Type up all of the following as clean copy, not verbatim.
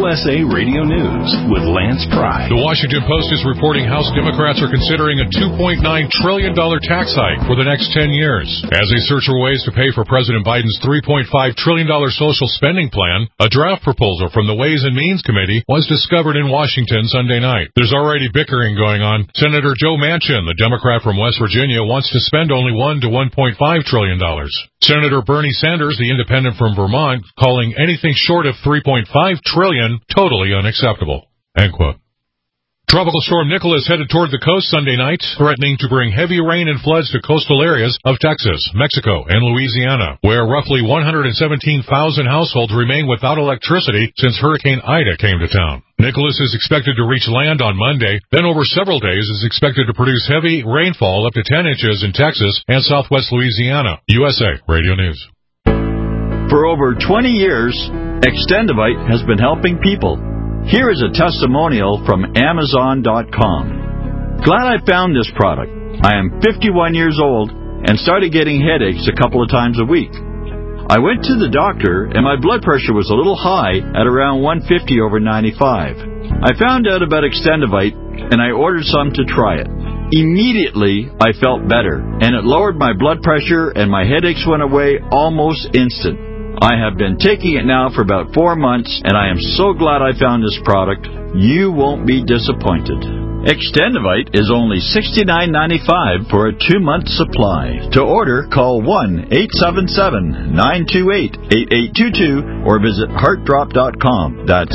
USA Radio News with Lance Pry. The Washington Post is reporting House Democrats are considering a $2.9 trillion tax hike for the next 10 years. As they search for ways to pay for President Biden's $3.5 trillion social spending plan, a draft proposal from the Ways and Means Committee was discovered in Washington Sunday night. There's already bickering going on. Senator Joe Manchin, the Democrat from West Virginia, wants to spend only $1 to $1.5 trillion. Senator Bernie Sanders, the independent from Vermont, calling anything short of $3.5 trillion totally unacceptable. End quote. Tropical storm Nicholas headed toward the coast Sunday night, threatening to bring heavy rain and floods to coastal areas of Texas, Mexico, and Louisiana, where roughly 117,000 households remain without electricity since Hurricane Ida came to town. Nicholas is expected to reach land on Monday, then over several days is expected to produce heavy rainfall up to 10 inches in Texas and southwest Louisiana. USA Radio News. For over 20 years, Extendivite has been helping people. Here is a testimonial from Amazon.com. Glad I found this product. I am 51 years old and started getting headaches a couple of times a week. I went to the doctor and my blood pressure was a little high at around 150 over 95. I found out about Extendivite and I ordered some to try it. Immediately, I felt better and it lowered my blood pressure and my headaches went away almost instant. I have been taking it now for about 4 months, and I am so glad I found this product. You won't be disappointed. Extendivite is only $69.95 for a 2-month supply. To order, call 1-877-928-8822 or visit heartdrop.com. That's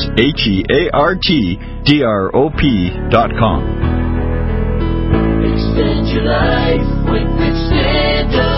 HEARTDROP.com. Extend your life with Extendivite.